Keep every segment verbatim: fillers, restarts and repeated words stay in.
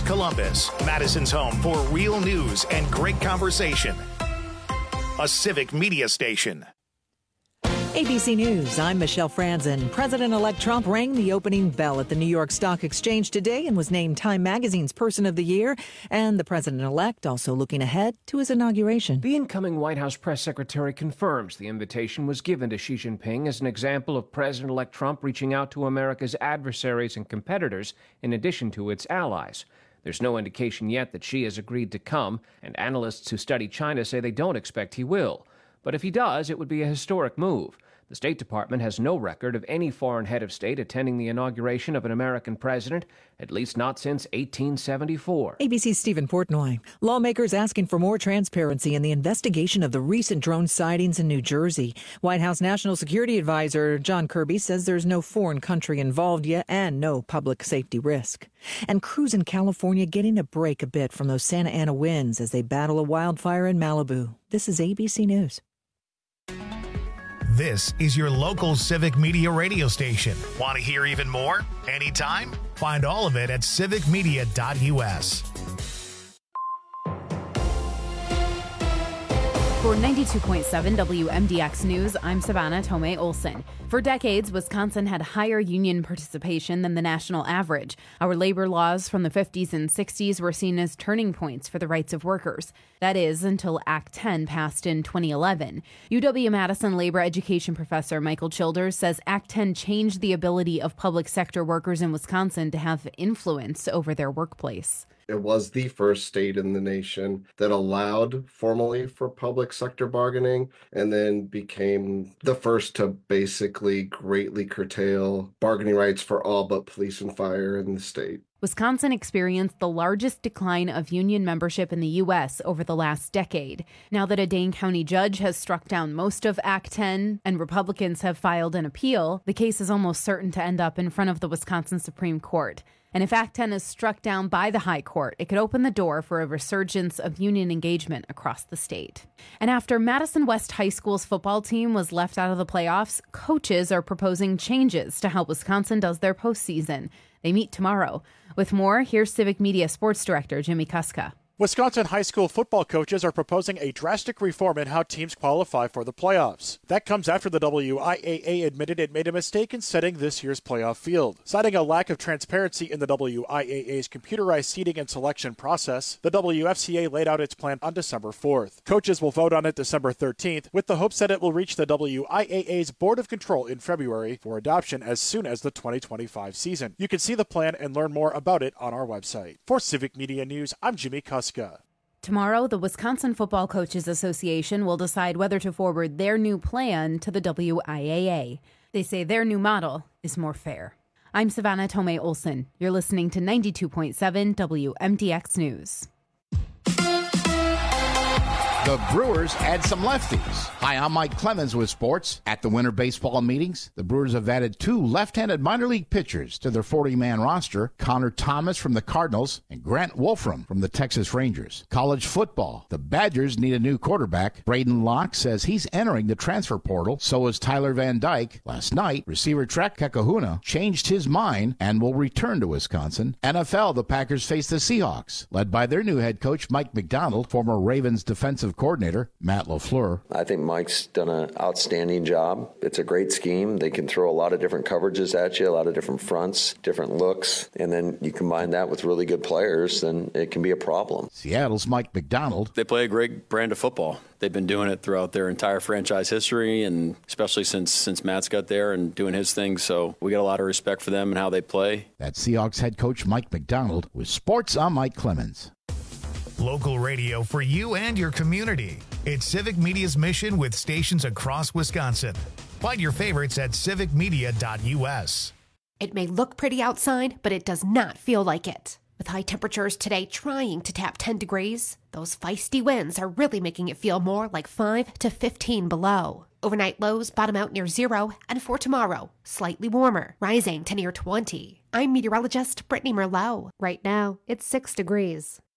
Columbus, Madison's home for real news and great conversation. A Civic Media station. A B C News, I'm Michelle Franzen. President-elect Trump rang the opening bell at the New York Stock Exchange today and was named Time Magazine's Person of the Year. And the president-elect also looking ahead to his inauguration. The incoming White House press secretary confirms the invitation was given to Xi Jinping as an example of President-elect Trump reaching out to America's adversaries and competitors in addition to its allies. There's no indication yet that Xi has agreed to come, and analysts who study China say they don't expect he will. But if he does, it would be a historic move. The State Department has no record of any foreign head of state attending the inauguration of an American president, at least not since eighteen seventy-four. A B C's Stephen Portnoy. Lawmakers asking for more transparency in the investigation of the recent drone sightings in New Jersey. White House National Security Advisor John Kirby says there's no foreign country involved yet and no public safety risk. And crews in California getting a break a bit from those Santa Ana winds as they battle a wildfire in Malibu. This is A B C News. This is your local Civic Media radio station. Want to hear even more? Anytime? Find all of it at civic media dot u s. For ninety-two point seven W M D X News, I'm Savannah Tomei Olson. For decades, Wisconsin had higher union participation than the national average. Our labor laws from the fifties and sixties were seen as turning points for the rights of workers. That is, until Act ten passed in twenty eleven. U W-Madison labor education professor Michael Childers says Act ten changed the ability of public sector workers in Wisconsin to have influence over their workplace. It was the first state in the nation that allowed formally for public sector bargaining, and then became the first to basically greatly curtail bargaining rights for all but police and fire in the state. Wisconsin experienced the largest decline of union membership in the U S over the last decade. Now that a Dane County judge has struck down most of Act ten and Republicans have filed an appeal, the case is almost certain to end up in front of the Wisconsin Supreme Court. And if Act ten is struck down by the High Court, it could open the door for a resurgence of union engagement across the state. And after Madison West High School's football team was left out of the playoffs, coaches are proposing changes to how Wisconsin does their postseason. They meet tomorrow. With more, here's Civic Media Sports Director Jimmy Kuska. Wisconsin high school football coaches are proposing a drastic reform in how teams qualify for the playoffs. That comes after the W I A A admitted it made a mistake in setting this year's playoff field. Citing a lack of transparency in the W I A A's computerized seeding and selection process, the W F C A laid out its plan on December fourth. Coaches will vote on it December thirteenth, with the hopes that it will reach the W I A A's Board of Control in February for adoption as soon as the twenty twenty-five season. You can see the plan and learn more about it on our website. For Civic Media News, I'm Jimmy Kuska. Tomorrow, the Wisconsin Football Coaches Association will decide whether to forward their new plan to the W I A A. They say their new model is more fair. I'm Savannah Tomei Olson. You're listening to ninety-two point seven W M D X News. The Brewers add some lefties. Hi, I'm Mike Clemens with sports. At the winter baseball meetings, the Brewers have added two left-handed minor league pitchers to their forty-man roster, Connor Thomas from the Cardinals and Grant Wolfram from the Texas Rangers. College football, the Badgers need a new quarterback. Braden Locke says he's entering the transfer portal. So is Tyler Van Dyke. Last night, receiver Trek Kekahuna changed his mind and will return to Wisconsin. N F L, the Packers face the Seahawks, led by their new head coach, Mike McDonald, former Ravens defensive coordinator Matt LaFleur. I think Mike's done an outstanding job. It's a great scheme. They can throw a lot of different coverages at you, a lot of different fronts, different looks, and then you combine that with really good players, then it can be a problem. Seattle's Mike McDonald. They play a great brand of football. They've been doing it throughout their entire franchise history, and especially since since Matt's got there and doing his thing. So we got a lot of respect for them and how they play. That's Seahawks head coach Mike McDonald. With sports, I'm Mike Clemens. Local radio for you and your community. It's Civic Media's mission with stations across Wisconsin. Find your favorites at civic media dot u s. It may look pretty outside, but it does not feel like it. With high temperatures today trying to tap ten degrees, those feisty winds are really making it feel more like five to fifteen below. Overnight lows bottom out near zero, and for tomorrow, slightly warmer, rising to near twenty. I'm meteorologist Brittany Merlot. Right now, it's six degrees.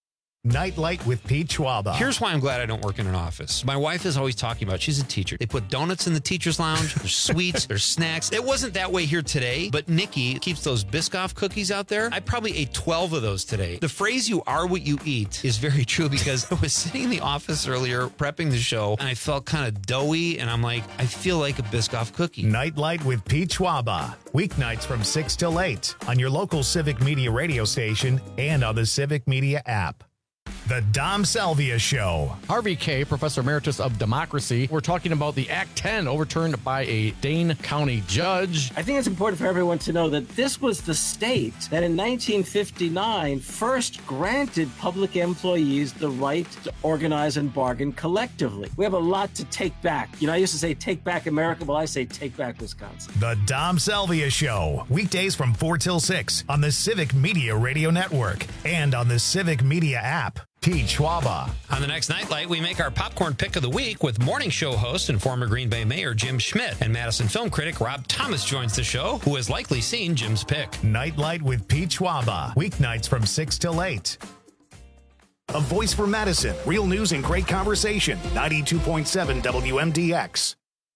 Nightlight with Pete Schwaba. Here's why I'm glad I don't work in an office. My wife is always talking about, she's a teacher. They put donuts in the teacher's lounge. There's sweets, there's snacks. It wasn't that way here today, but Nikki keeps those Biscoff cookies out there. I probably ate twelve of those today. The phrase "you are what you eat" is very true because I was sitting in the office earlier prepping the show and I felt kind of doughy and I'm like, I feel like a Biscoff cookie. Nightlight with Pete Schwaba. Weeknights from six till eight on your local Civic Media radio station and on the Civic Media app. The Dom Salvia Show. Harvey Kaye, Professor Emeritus of Democracy. We're talking about the Act ten overturned by a Dane County judge. I think it's important for everyone to know that this was the state that in nineteen fifty-nine first granted public employees the right to organize and bargain collectively. We have a lot to take back. You know, I used to say take back America. Well, I say take back Wisconsin. The Dom Salvia Show. Weekdays from four till six on the Civic Media Radio Network and on the Civic Media app. Pete Schwaba. On the next Nightlight, we make our popcorn pick of the week with morning show host and former Green Bay Mayor Jim Schmidt. And Madison film critic Rob Thomas joins the show, who has likely seen Jim's pick. Nightlight with Pete Schwaba. Weeknights from six till eight. A voice for Madison. Real news and great conversation. ninety-two point seven W M D X.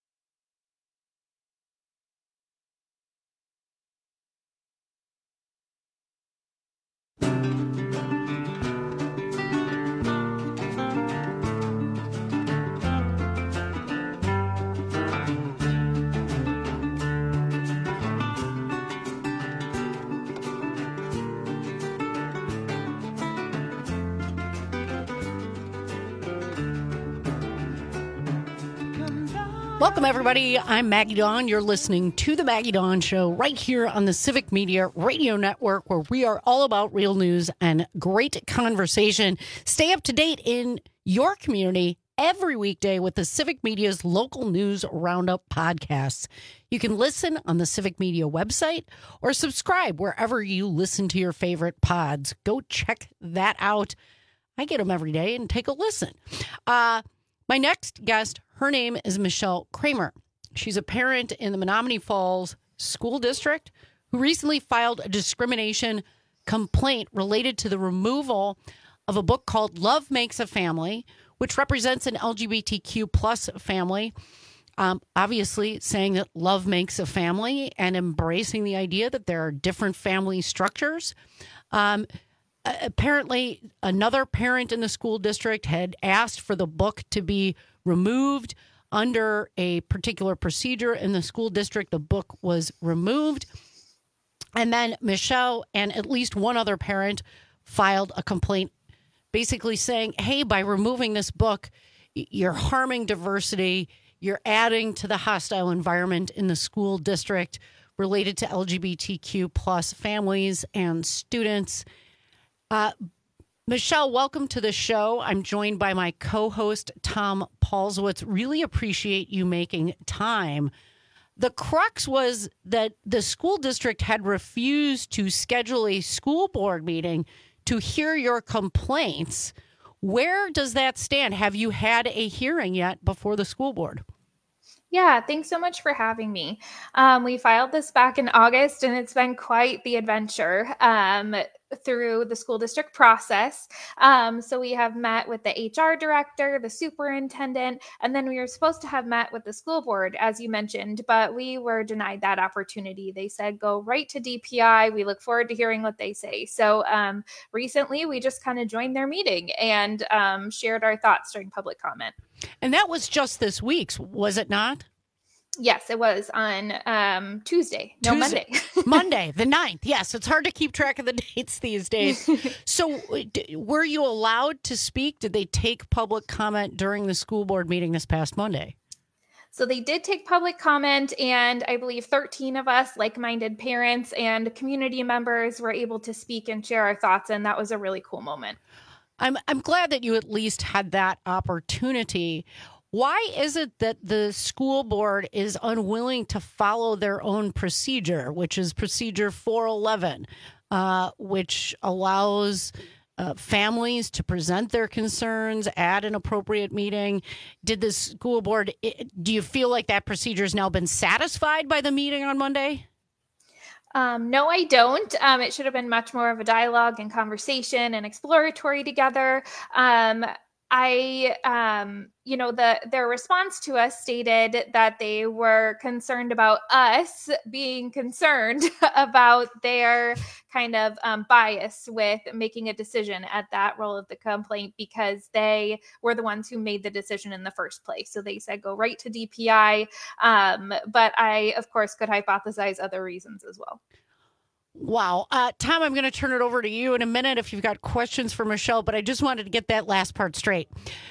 Welcome, everybody. I'm Maggie Dawn. You're listening to The Maggie Dawn Show right here on the Civic Media Radio Network, where we are all about real news and great conversation. Stay up to date in your community every weekday with the Civic Media's local news roundup podcasts. You can listen on the Civic Media website or subscribe wherever you listen to your favorite pods. Go check that out. I get them every day and take a listen. Uh, my next guest, her name is Michelle Kramer. She's a parent in the Menominee Falls School District who recently filed a discrimination complaint related to the removal of a book called Love Makes a Family, which represents an L G B T Q plus family. Um, obviously saying that love makes a family and embracing the idea that there are different family structures. Um, apparently, another parent in the school district had asked for the book to be removed under a particular procedure in the school district. The book was removed. And then Michelle and at least one other parent filed a complaint basically saying, hey, by removing this book, you're harming diversity. You're adding to the hostile environment in the school district related to L G B T Q plus families and students. Uh, Michelle, welcome to the show. I'm joined by my co-host, Tom Paulswitz. Really appreciate you making time. The crux was that the school district had refused to schedule a school board meeting to hear your complaints. Where does that stand? Have you had a hearing yet before the school board? Yeah, thanks so much for having me. Um, we filed this back in August, and it's been quite the adventure um, through the school district process. Um, so we have met with the H R director, the superintendent, and then we were supposed to have met with the school board, as you mentioned, but we were denied that opportunity. They said, go right to D P I. We look forward to hearing what they say. So um, recently, we just kind of joined their meeting and um, shared our thoughts during public comment. And that was just this week's, was it not? Yes, it was on um, Tuesday. No, Tuesday. Monday. Monday, the ninth. Yes, it's hard to keep track of the dates these days. So d- were you allowed to speak? Did they take public comment during the school board meeting this past Monday? So they did take public comment, and I believe thirteen of us, like-minded parents and community members, were able to speak and share our thoughts, and that was a really cool moment. I'm I'm glad that you at least had that opportunity. Why is it that the school board is unwilling to follow their own procedure, which is procedure four eleven, uh, which allows uh, families to present their concerns at an appropriate meeting? Did the school board, do you feel like that procedure has now been satisfied by the meeting on Monday? Um, no, I don't. Um, it should have been much more of a dialogue and conversation and exploratory together. Um, I, um, you know, the their response to us stated that they were concerned about us being concerned about their kind of um, bias with making a decision at that role of the complaint, because they were the ones who made the decision in the first place. So they said go right to D P I. Um, but I, of course, could hypothesize other reasons as well. Wow. Uh, Tom, I'm going to turn it over to you in a minute if you've got questions for Michelle, but I just wanted to get that last part straight.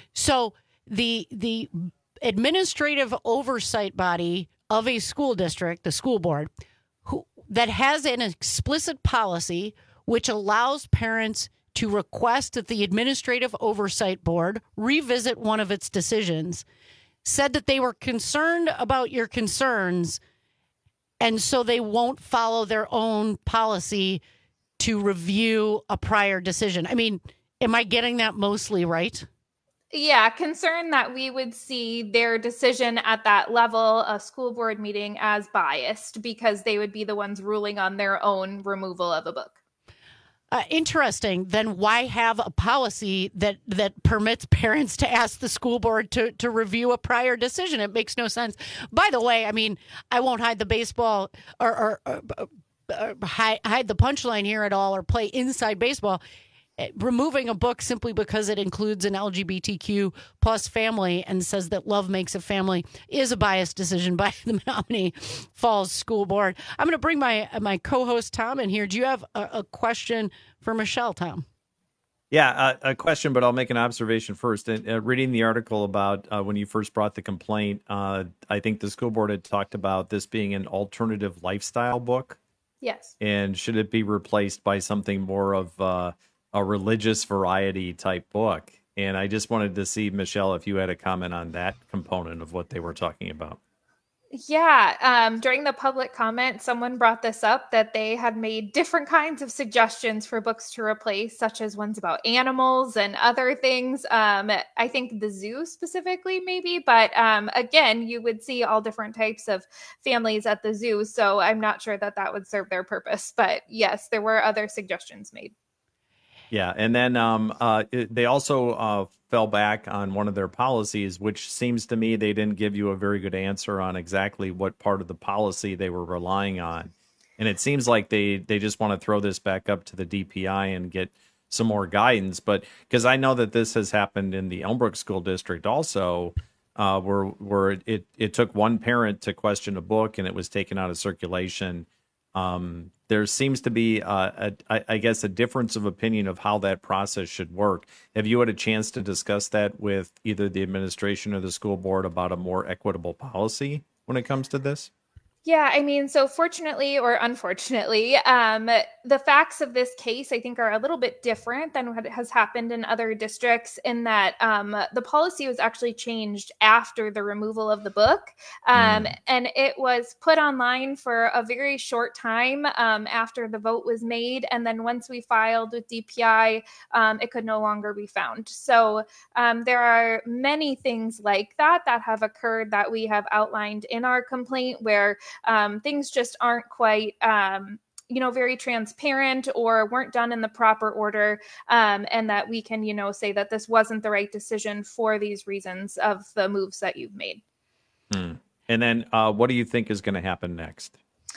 So the the administrative oversight body of a school district, the school board, who that has an explicit policy which allows parents to request that the administrative oversight board revisit one of its decisions, said that they were concerned about your concerns, and so they won't follow their own policy to review a prior decision. I mean, am I getting that mostly right? Yeah, concern that we would see their decision at that level, a school board meeting, as biased because they would be the ones ruling on their own removal of a book. Uh, interesting. Then why have a policy that that permits parents to ask the school board to, to review a prior decision? It makes no sense. By the way, I mean, I won't hide the baseball or, or, or, or hide, hide the punchline here at all or play inside baseball. Removing a book simply because it includes an L G B T Q plus family and says that love makes a family is a biased decision by the Menominee Falls School Board. I'm going to bring my my co-host Tom in here. Do you have a, a question for Michelle, Tom? Yeah, uh, a question, but I'll make an observation first. Uh, reading the article about uh, when you first brought the complaint, uh, I think the school board had talked about this being an alternative lifestyle book. Yes. And should it be replaced by something more of uh, a religious variety type book? And I just wanted to see, Michelle, if you had a comment on that component of what they were talking about. Yeah, um, during the public comment, someone brought this up, that they had made different kinds of suggestions for books to replace, such as ones about animals and other things. Um, I think the zoo specifically, maybe, but um, again, you would see all different types of families at the zoo, so I'm not sure that that would serve their purpose. But yes, there were other suggestions made. Yeah, and then um, uh, it, they also uh, fell back on one of their policies, which seems to me they didn't give you a very good answer on exactly what part of the policy they were relying on. And it seems like they, they just want to throw this back up to the D P I and get some more guidance. But because I know that this has happened in the Elmbrook School District also, uh, where where it, it took one parent to question a book and it was taken out of circulation. Um, there seems to be, uh, a, I guess, a difference of opinion of how that process should work. Have you had a chance to discuss that with either the administration or the school board about a more equitable policy when it comes to this? Yeah, I mean, so fortunately or unfortunately, um, the facts of this case, I think, are a little bit different than what has happened in other districts, in that um, the policy was actually changed after the removal of the book. Um, mm. And it was put online for a very short time um, after the vote was made. And then once we filed with D P I, um, it could no longer be found. So um, there are many things like that that have occurred that we have outlined in our complaint, where Um, things just aren't quite, um, you know, very transparent or weren't done in the proper order, um, and that we can, you know, say that this wasn't the right decision for these reasons of the moves that you've made. Hmm. And then uh, what do you think is going to happen next?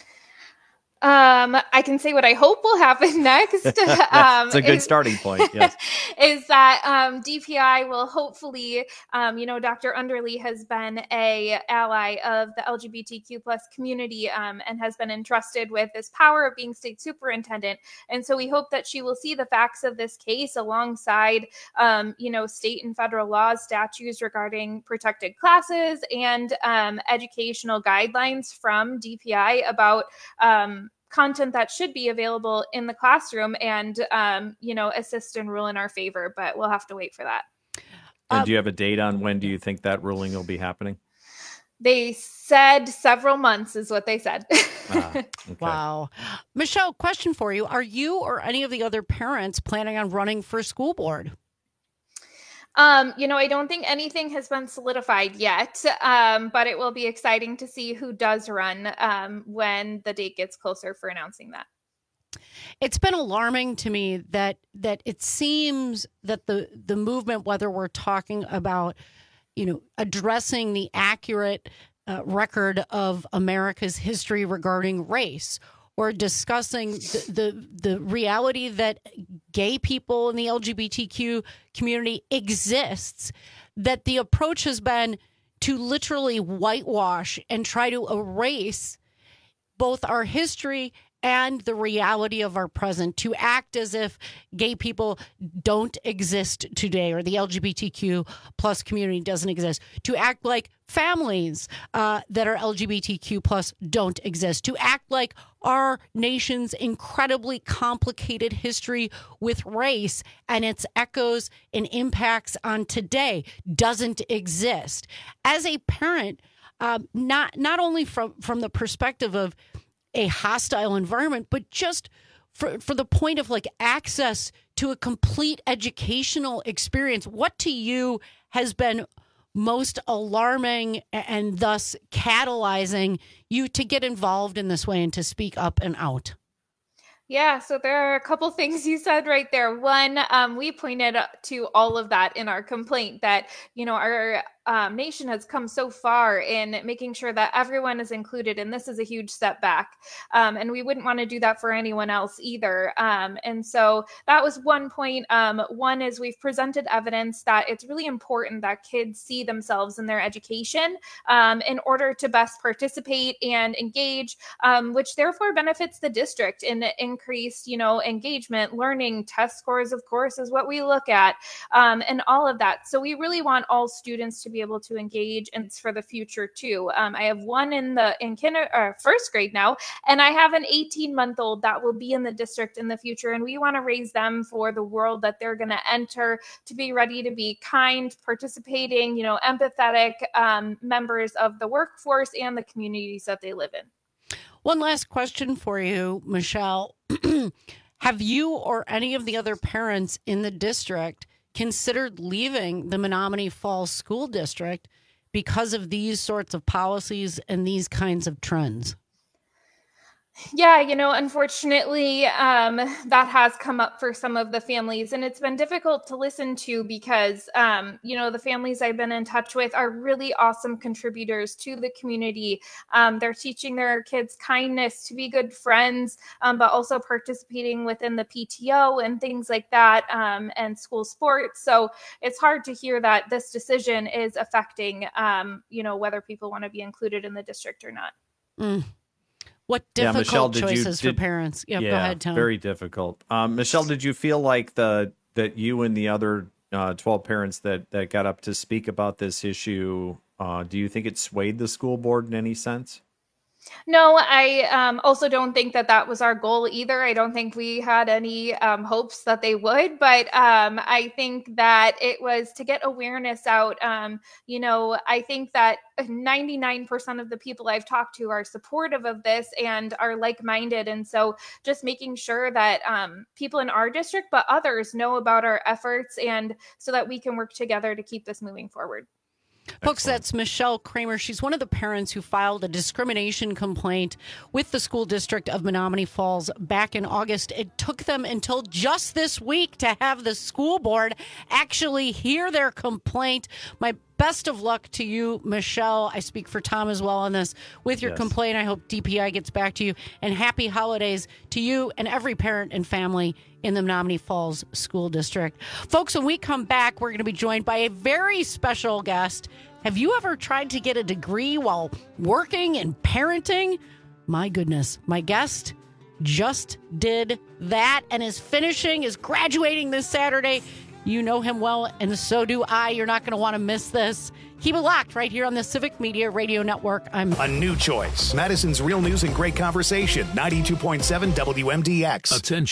Um, I can say what I hope will happen next. um, It's a good is, starting point. Yes. Is that um, D P I will hopefully, um, you know, Doctor Underly has been a ally of the L G B T Q plus community um, and has been entrusted with this power of being state superintendent. And so we hope that she will see the facts of this case alongside, um, you know, state and federal laws, statutes regarding protected classes, and um, educational guidelines from D P I about um, content that should be available in the classroom, and, um, you know, assist and rule in our favor, but we'll have to wait for that. And Um, do you have a date on when do you think that ruling will be happening? They said several months is what they said. Ah, okay. Wow. Michelle, question for you. Are you or any of the other parents planning on running for school board? Um, you know, I don't think anything has been solidified yet, um, but it will be exciting to see who does run um, when the date gets closer for announcing that. It's been alarming to me that that it seems that the the movement, whether we're talking about, you know, addressing the accurate uh, record of America's history regarding race, or discussing the, the the reality that gay people in the L G B T Q community exists, that the approach has been to literally whitewash and try to erase both our history and the reality of our present, to act as if gay people don't exist today, or the L G B T Q plus community doesn't exist, to act like families uh, that are L G B T Q plus don't exist, to act like our nation's incredibly complicated history with race and its echoes and impacts on today doesn't exist. As a parent, um, not not only from, from the perspective of a hostile environment, but just for, for the point of like access to a complete educational experience, what to you has been most alarming and thus catalyzing you to get involved in this way and to speak up and out? Yeah, so there are a couple things you said right there. One, um, we pointed to all of that in our complaint, that, you know, our um, nation has come so far in making sure that everyone is included, and this is a huge step back. Um, and we wouldn't want to do that for anyone else either. Um, and so that was one point. Um, one is we've presented evidence that it's really important that kids see themselves in their education um, in order to best participate and engage, um, which therefore benefits the district in increased, you know, engagement. Learning test scores, of course, is what we look at, um, and all of that. So we really want all students to be able to engage, and it's for the future too. Um, I have one in the in kinder or first grade now, and I have an eighteen month old that will be in the district in the future, and we want to raise them for the world that they're going to enter, to be ready to be kind, participating, you know, empathetic um, members of the workforce and the communities that they live in. One last question for you, Michelle. Have you or any of the other parents in the district considered leaving the Menominee Falls School District because of these sorts of policies and these kinds of trends? Yeah, you know, unfortunately, um, that has come up for some of the families, and it's been difficult to listen to because, um, you know, the families I've been in touch with are really awesome contributors to the community. Um, they're teaching their kids kindness, to be good friends, um, but also participating within the P T O and things like that, um, and school sports. So it's hard to hear that this decision is affecting, um, you know, whether people want to be included in the district or not. Mm. What difficult yeah, Michelle, choices you, did, for parents. Yeah, yeah, go ahead, Tom. Very difficult. Um, Michelle, did you feel like the that you and the other uh, twelve parents that, that got up to speak about this issue, uh, do you think it swayed the school board in any sense? No, I um, also don't think that that was our goal either. I don't think we had any um, hopes that they would, but um, I think that it was to get awareness out. Um, you know, I think that ninety-nine percent of the people I've talked to are supportive of this and are like-minded. And so just making sure that um, people in our district, but others, know about our efforts, and so that we can work together to keep this moving forward. Folks, Excellent. that's Michelle Kramer. She's one of the parents who filed a discrimination complaint with the school district of Menominee Falls back in August. It took them until just this week to have the school board actually hear their complaint. My best of luck to you, Michelle. I speak for Tom as well on this. With your yes. complaint, I hope D P I gets back to you. And happy holidays to you and every parent and family in the Menominee Falls School District. Folks, when we come back, we're going to be joined by a very special guest. Have you ever tried to get a degree while working and parenting? My goodness, my guest just did that and is finishing, is graduating this Saturday. You know him well, and so do I. You're not going to want to miss this. Keep it locked right here on the Civic Media Radio Network. I'm a new choice. Madison's Real News and Great Conversation, ninety-two point seven W M D X. Attention.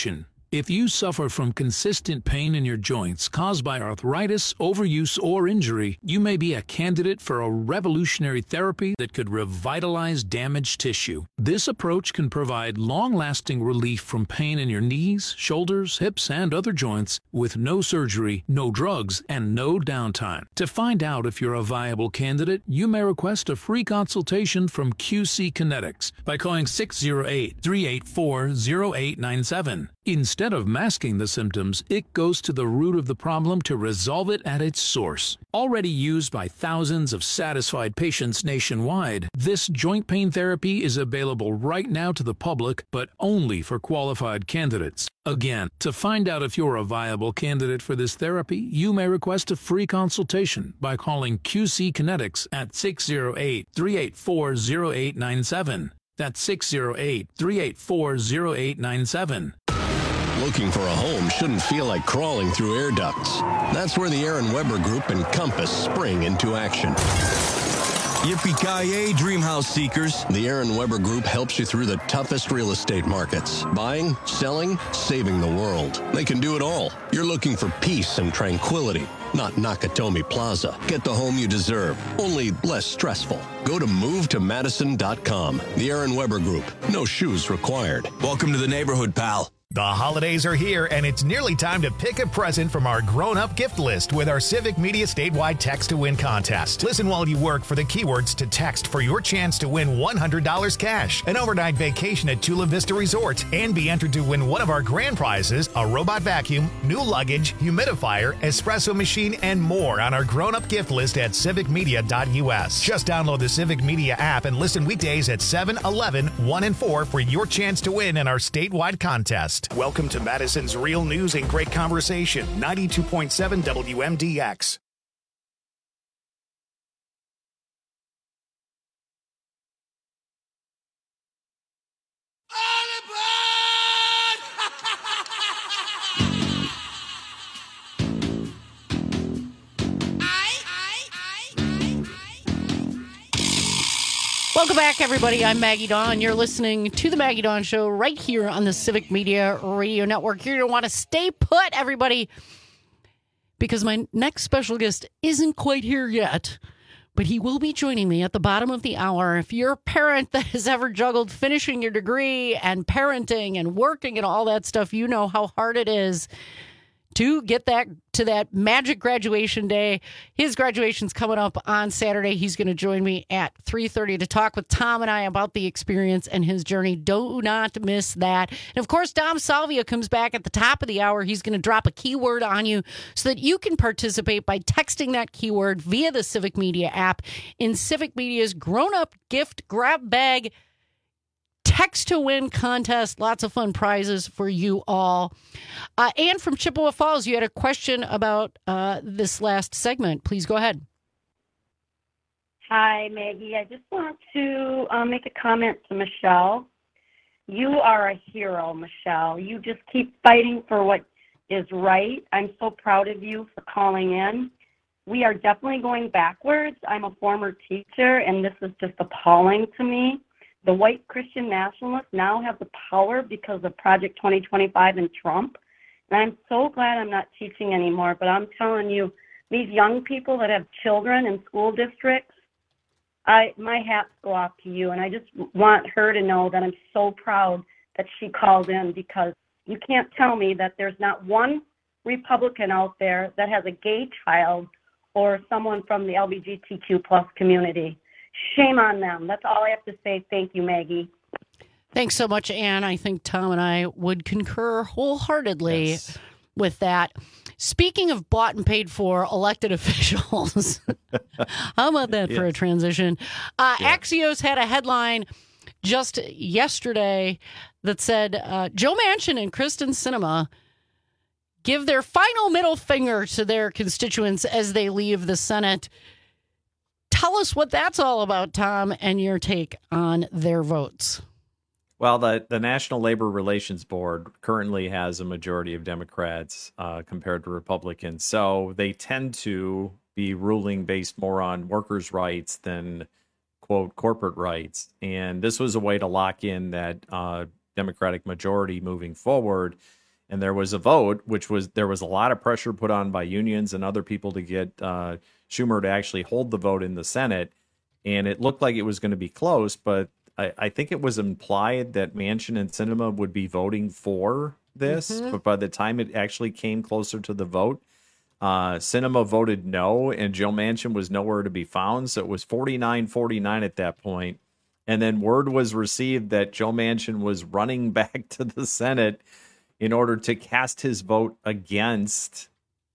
If you suffer from consistent pain in your joints caused by arthritis, overuse, or injury, you may be a candidate for a revolutionary therapy that could revitalize damaged tissue. This approach can provide long-lasting relief from pain in your knees, shoulders, hips, and other joints with no surgery, no drugs, and no downtime. To find out if you're a viable candidate, you may request a free consultation from Q C Kinetics by calling six oh eight, three eight four, oh eight nine seven. Instead of masking the symptoms, it goes to the root of the problem to resolve it at its source. Already used by thousands of satisfied patients nationwide, this joint pain therapy is available right now to the public, but only for qualified candidates. Again, to find out if you're a viable candidate for this therapy, you may request a free consultation by calling Q C Kinetics at six oh eight, three eight four, oh eight nine seven. That's six oh eight, three eight four, oh eight nine seven. Looking for a home shouldn't feel like crawling through air ducts. That's where the Aaron Weber Group and Compass spring into action. Yippee-ki-yay, dream house seekers. The Aaron Weber Group helps you through the toughest real estate markets. Buying, selling, saving the world. They can do it all. You're looking for peace and tranquility, not Nakatomi Plaza. Get the home you deserve, only less stressful. Go to move to madison dot com. The Aaron Weber Group. No shoes required. Welcome to the neighborhood, pal. The holidays are here, and it's nearly time to pick a present from our grown-up gift list with our Civic Media statewide Text to Win contest. Listen while you work for the keywords to text for your chance to win one hundred dollars cash, an overnight vacation at Chula Vista Resort, and be entered to win one of our grand prizes, a robot vacuum, new luggage, humidifier, espresso machine, and more on our grown-up gift list at civic media dot u s. Just download the Civic Media app and listen weekdays at seven, eleven, one, and four for your chance to win in our statewide contest. Welcome to Madison's Real News and Great Conversation, ninety-two point seven W M D X. Welcome back, everybody. I'm Maggie Dawn. You're listening to the Maggie Dawn Show right here on the Civic Media Radio Network. You're going to want to stay put, everybody, because my next special guest isn't quite here yet, but he will be joining me at the bottom of the hour. If you're a parent that has ever juggled finishing your degree and parenting and working and all that stuff, you know how hard it is to get that to that magic graduation day. His graduation's coming up on Saturday. He's going to join me at three thirty to talk with Tom and I about the experience and his journey. Do not miss that. And of course, Dom Salvia comes back at the top of the hour. He's going to drop a keyword on you so that you can participate by texting that keyword via the Civic Media app in Civic Media's grown-up gift grab bag Text to Win contest. Lots of fun prizes for you all. Uh, Anne from Chippewa Falls, you had a question about uh, this last segment. Please go ahead. Hi, Maggie. I just want to uh, make a comment to Michelle. You are a hero, Michelle. You just keep fighting for what is right. I'm so proud of you for calling in. We are definitely going backwards. I'm a former teacher, and this is just appalling to me. The white Christian nationalists now have the power because of Project twenty twenty-five and Trump. And I'm so glad I'm not teaching anymore. But I'm telling you, these young people that have children in school districts, I my hats go off to you. And I just want her to know that I'm so proud that she called in, because you can't tell me that there's not one Republican out there that has a gay child or someone from the L G B T Q plus community. Shame on them. That's all I have to say. Thank you, Maggie. Thanks so much, Anne. I think Tom and I would concur wholeheartedly yes. with that. Speaking of bought and paid for elected officials, how about that yes. for a transition? Uh, yeah. Axios had a headline just yesterday that said uh, Joe Manchin and Kyrsten Sinema give their final middle finger to their constituents as they leave the Senate. Tell us what that's all about, Tom, and your take on their votes. Well, the, the National Labor Relations Board currently has a majority of Democrats uh, compared to Republicans. So they tend to be ruling based more on workers' rights than, quote, corporate rights. And this was a way to lock in that uh, Democratic majority moving forward. And there was a vote, which was there was a lot of pressure put on by unions and other people to get uh, Schumer to actually hold the vote in the Senate. And it looked like it was going to be close, but I, I think it was implied that Manchin and Sinema would be voting for this. Mm-hmm. But by the time it actually came closer to the vote, uh, Sinema voted no, and Joe Manchin was nowhere to be found. So it was forty-nine forty-nine at that point. And then word was received that Joe Manchin was running back to the Senate in order to cast his vote against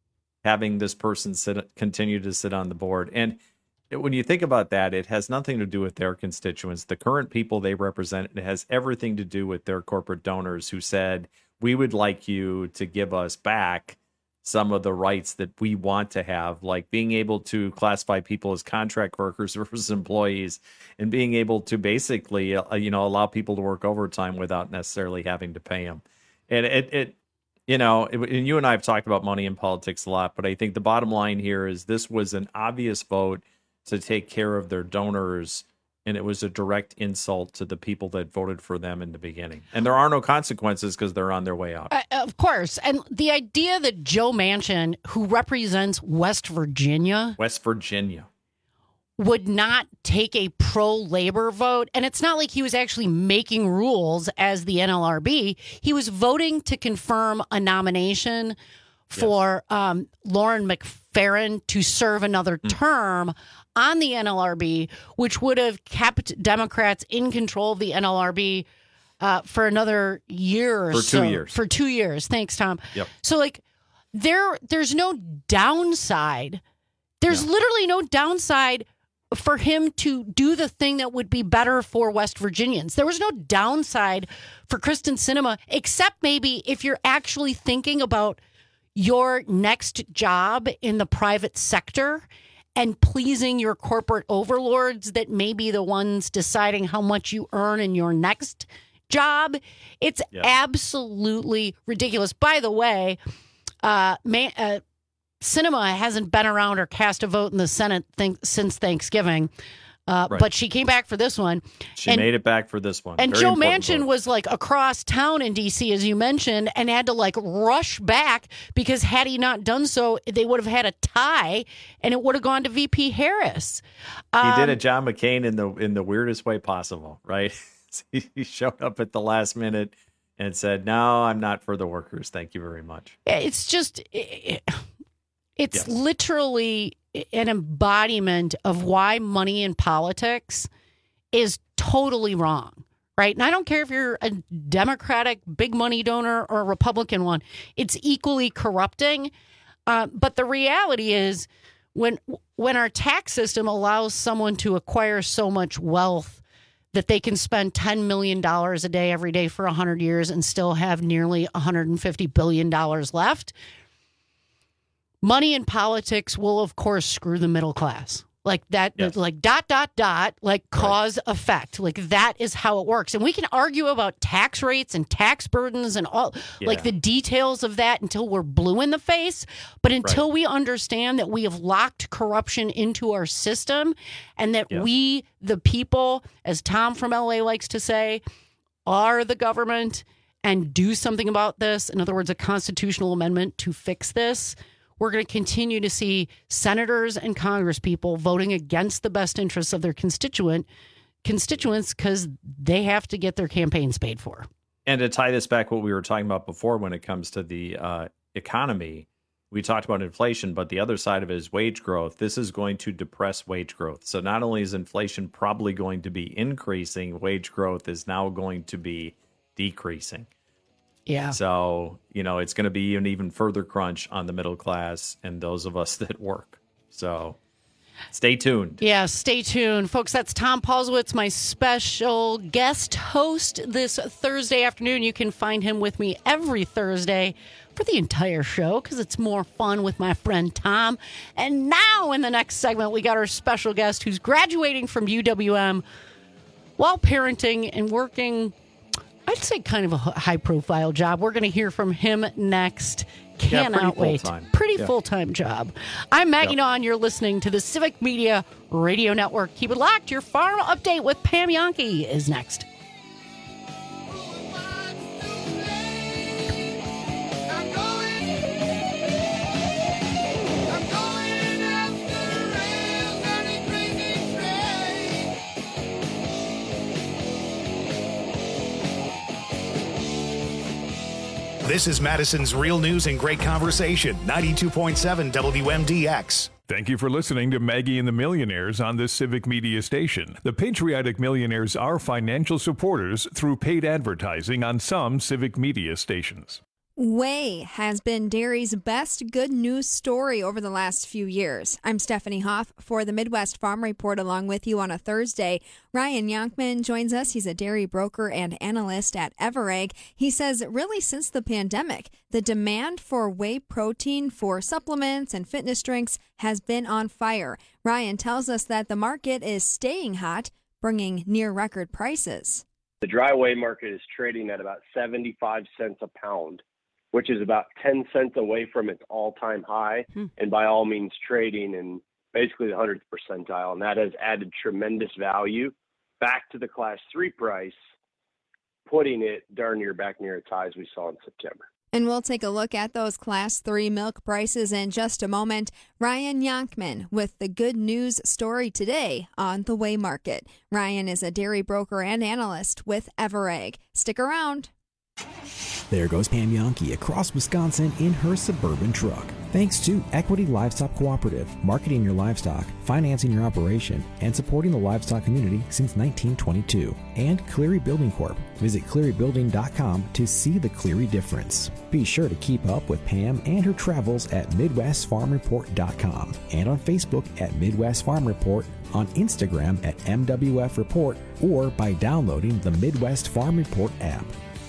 having this person sit, continue to sit on the board. And it, when you think about that, it has nothing to do with their constituents. The current people they represent, it has everything to do with their corporate donors who said, we would like you to give us back some of the rights that we want to have, like being able to classify people as contract workers versus employees, and being able to basically, uh, you know, allow people to work overtime without necessarily having to pay them. And it, it, you know, it, and you and I have talked about money in politics a lot, but I think the bottom line here is this was an obvious vote to take care of their donors, and it was a direct insult to the people that voted for them in the beginning. And there are no consequences because they're on their way out. Uh, of course. And the idea that Joe Manchin, who represents West Virginia, West Virginia, would not take a pro-labor vote. And it's not like he was actually making rules as the N L R B. He was voting to confirm a nomination for yes. um, Lauren McFerrin to serve another mm. term on the N L R B, which would have kept Democrats in control of the N L R B uh, for another year or for so. two years. For two years. Thanks, Tom. Yep. So, like, there, there's no downside. There's no. literally no downside for him to do the thing that would be better for West Virginians. There was no downside for Kyrsten Sinema, except maybe if you're actually thinking about your next job in the private sector and pleasing your corporate overlords that may be the ones deciding how much you earn in your next job. It's yep. absolutely ridiculous. By the way, uh, man, uh, Sinema hasn't been around or cast a vote in the Senate think, since Thanksgiving, uh, right. but she came back for this one. She and, made it back for this one. And Very Joe Manchin vote. was like across town in D C, as you mentioned, and had to like rush back because had he not done so, they would have had a tie, and it would have gone to V P Harris. Um, he did a Um, John McCain in the in the weirdest way possible, right? He showed up at the last minute and said, "No, I'm not for the workers. Thank you very much." It's just. It, It's yes. literally an embodiment of why money in politics is totally wrong, right? And I don't care if you're a Democratic big money donor or a Republican one. It's equally corrupting. Uh, but the reality is when when our tax system allows someone to acquire so much wealth that they can spend ten million dollars a day every day for one hundred years and still have nearly one hundred fifty billion dollars left, money in politics will, of course, screw the middle class. Like that, yes. like dot, dot, dot, like cause right. effect. Like that is how it works. And we can argue about tax rates and tax burdens and all yeah. like the details of that until we're blue in the face. But until right. we understand that we have locked corruption into our system and that yes. we, the people, as Tom from L A likes to say, are the government and do something about this. In other words, a constitutional amendment to fix this. We're going to continue to see senators and congresspeople voting against the best interests of their constituent constituents because they have to get their campaigns paid for. And to tie this back, what we were talking about before when it comes to the uh, economy, we talked about inflation, but the other side of it is wage growth. This is going to depress wage growth. So not only is inflation probably going to be increasing, wage growth is now going to be decreasing. Yeah. So, you know, it's going to be an even further crunch on the middle class and those of us that work. So stay tuned. Yeah, stay tuned. Folks, that's Tom Paulsowitz, my special guest host this Thursday afternoon. You can find him with me every Thursday for the entire show because it's more fun with my friend Tom. And now in the next segment, we got our special guest who's graduating from U W M while parenting and working, I'd say kind of a high-profile job. We're going to hear from him next. Cannot yeah, wait. Full-time. Pretty yeah. full-time job. I'm Maggie yep. Dawn. You're listening to the Civic Media Radio Network. Keep it locked. Your Farm Update with Pam Jahnke is next. This is Madison's Real News and Great Conversation, ninety-two point seven W M D X. Thank you for listening to Maggie and the Millionaires on this Civic Media station. The Patriotic Millionaires are financial supporters through paid advertising on some Civic Media stations. Whey has been dairy's best good news story over the last few years. I'm Stephanie Hoff for the Midwest Farm Report along with you on a Thursday. Ryan Yonkman joins us. He's a dairy broker and analyst at Everegg. He says really since the pandemic, the demand for whey protein for supplements and fitness drinks has been on fire. Ryan tells us that the market is staying hot, bringing near record prices. The dry whey market is trading at about seventy-five cents a pound, which is about ten cents away from its all-time high, hmm. and by all means trading in basically the hundredth percentile, and that has added tremendous value back to the Class three price, putting it darn near back near its highs we saw in September. And we'll take a look at those Class three milk prices in just a moment. Ryan Yonkman with the good news story today on the whey market. Ryan is a dairy broker and analyst with Everegg. Stick around. There goes Pam Yonke across Wisconsin in her Suburban truck. Thanks to Equity Livestock Cooperative, marketing your livestock, financing your operation, and supporting the livestock community since nineteen twenty-two. And Cleary Building Corp. Visit cleary building dot com to see the Cleary difference. Be sure to keep up with Pam and her travels at midwest farm report dot com and on Facebook at Midwest Farm Report, on Instagram at M W F Report, or by downloading the Midwest Farm Report app.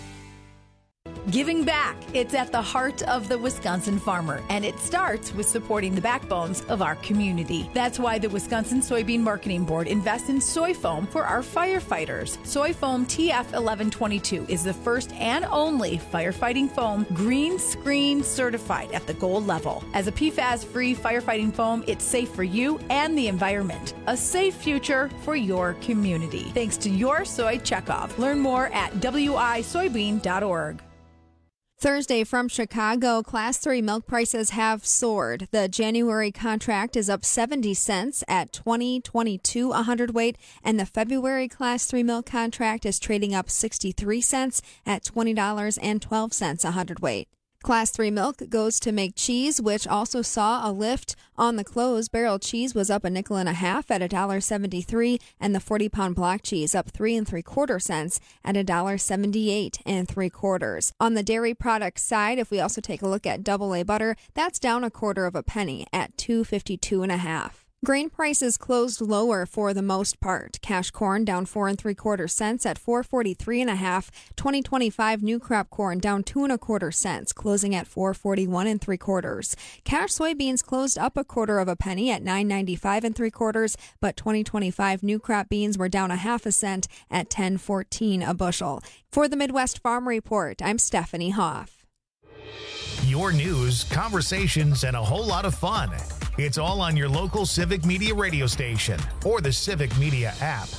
Giving back. It's at the heart of the Wisconsin farmer, and it starts with supporting the backbones of our community. That's why the Wisconsin Soybean Marketing Board invests in soy foam for our firefighters. Soy foam T F eleven twenty-two is the first and only firefighting foam green screen certified at the gold level. As a P FAS-free firefighting foam, it's safe for you and the environment. A safe future for your community. Thanks to your soy checkoff. Learn more at w i soybean dot org. Thursday from Chicago, Class three milk prices have soared. The January contract is up seventy cents at twenty twenty-two a hundredweight, and the February Class three milk contract is trading up sixty-three cents at twenty dollars and twelve cents a hundredweight. Class three milk goes to make cheese, which also saw a lift on the close. Barrel cheese was up a nickel and a half at one dollar and seventy-three cents, and the forty-pound block cheese up three and three quarter cents at one dollar and seventy-eight and three quarters. On the dairy product side, if we also take a look at double A butter, that's down a quarter of a penny at two fifty-two and a half. Grain prices closed lower for the most part. Cash corn down four and three quarter cents at four forty-three and a half. twenty twenty-five new crop corn down two and a quarter cents, closing at four forty-one and three quarters. Cash soybeans closed up a quarter of a penny at nine ninety-five and three quarters, but twenty twenty-five new crop beans were down a half a cent at ten fourteen a bushel. For the Midwest Farm Report, I'm Stephanie Hoff. Your news, conversations, and a whole lot of fun. It's all on your local Civic Media radio station or the Civic Media app.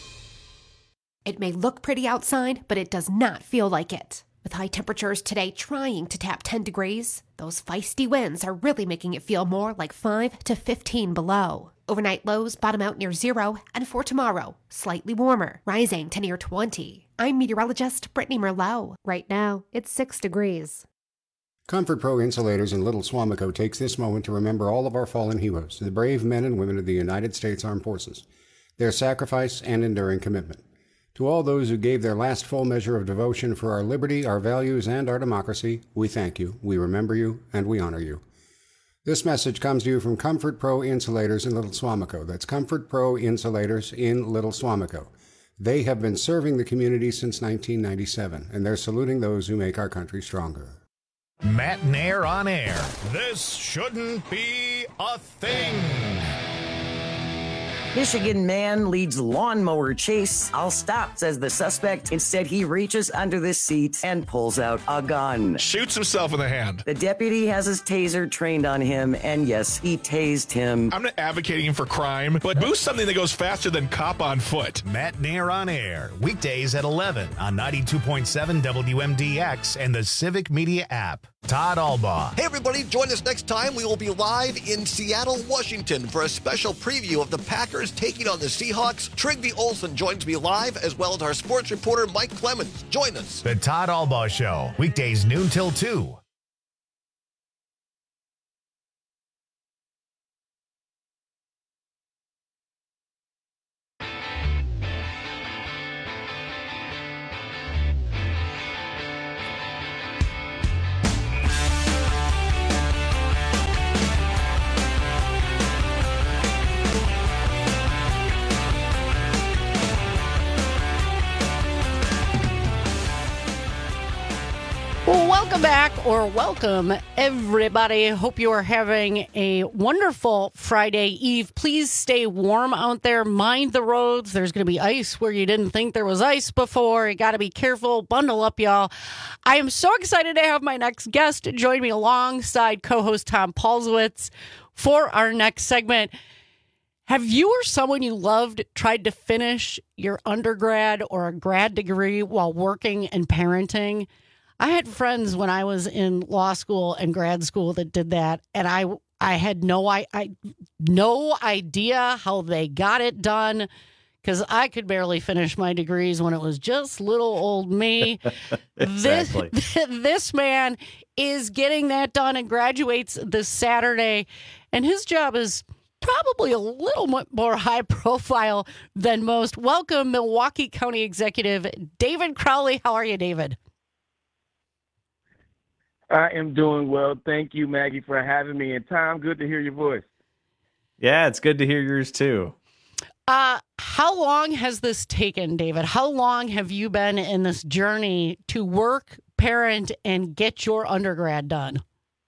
It may look pretty outside, but it does not feel like it. With high temperatures today trying to tap ten degrees, those feisty winds are really making it feel more like five to fifteen below. Overnight lows bottom out near zero, and for tomorrow, slightly warmer, rising to near twenty. I'm meteorologist Brittany Merlot. Right now, it's six degrees. Comfort Pro Insulators in Little Swamico takes this moment to remember all of our fallen heroes, the brave men and women of the United States Armed Forces, their sacrifice and enduring commitment. To all those who gave their last full measure of devotion for our liberty, our values, and our democracy, we thank you, we remember you, and we honor you. This message comes to you from Comfort Pro Insulators in Little Swamico. That's Comfort Pro Insulators in Little Swamico. They have been serving the community since nineteen ninety-seven, and they're saluting those who make our country stronger. Matt Nair on air. This shouldn't be a thing. Michigan man leads lawnmower chase. I'll stop, says the suspect. Instead, he reaches under the seat and pulls out a gun. Shoots himself in the hand. The deputy has his taser trained on him, and yes, he tased him. I'm not advocating for crime, but boost something that goes faster than cop on foot. Matt Nair on air. Weekdays at eleven on ninety-two point seven W M D X and the Civic Media app. Todd Albaugh. Hey, everybody, join us next time. We will be live in Seattle, Washington for a special preview of the Packers taking on the Seahawks. Trigby Olson joins me live, as well as our sports reporter, Mike Clemens. Join us. The Todd Albaugh Show, weekdays noon till two. Welcome back, or welcome, everybody. Hope you are having a wonderful Friday Eve. Please stay warm out there. Mind the roads. There's going to be ice where you didn't think there was ice before. You got to be careful. Bundle up, y'all. I am so excited to have my next guest join me alongside co-host Tom Paulswitz for our next segment. Have you or someone you loved tried to finish your undergrad or a grad degree while working and parenting? I had friends when I was in law school and grad school that did that, and I I had no I, I no idea how they got it done, because I could barely finish my degrees when it was just little old me. Exactly. This this man is getting that done and graduates this Saturday, and his job is probably a little more high profile than most. Welcome, Milwaukee County Executive David Crowley. How are you, David? I am doing well. Thank you, Maggie, for having me. And Tom, good to hear your voice. Yeah, it's good to hear yours too. Uh, how long has this taken, David? How long have you been in this journey to work, parent, and get your undergrad done?